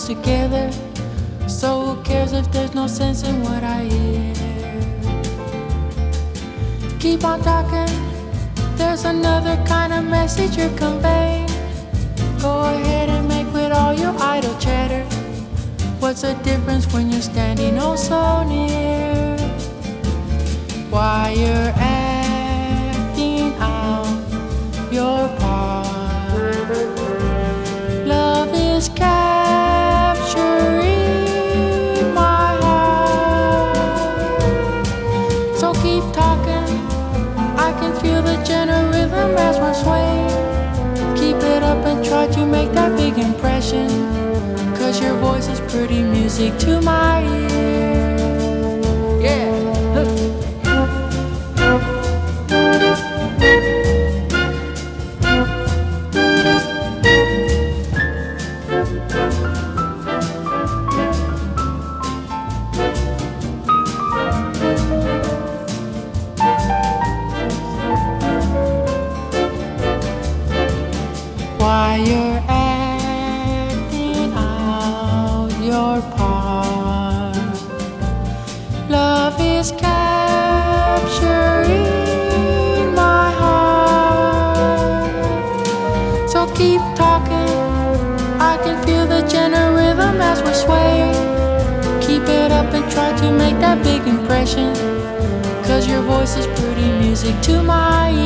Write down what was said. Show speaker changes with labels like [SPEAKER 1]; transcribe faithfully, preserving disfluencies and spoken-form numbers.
[SPEAKER 1] together. So who cares if there's no sense in what I hear? Keep on talking, there's another kind of message you're conveying. Go ahead and make with all your idle chatter. What's the difference when you're standing oh so near? Why you're acting out your part. Love is capturing my heart. So keep talking, I can feel the gentle rhythm as we're swaying. Keep it up and try to make that big impression, 'cause your voice is pretty music to my ear. Yeah. Why you're acting out your part. Love is capturing my heart. So keep talking, I can feel the gentle rhythm as we're swaying. Keep it up and try to make that big impression, 'cause your voice is pretty music to my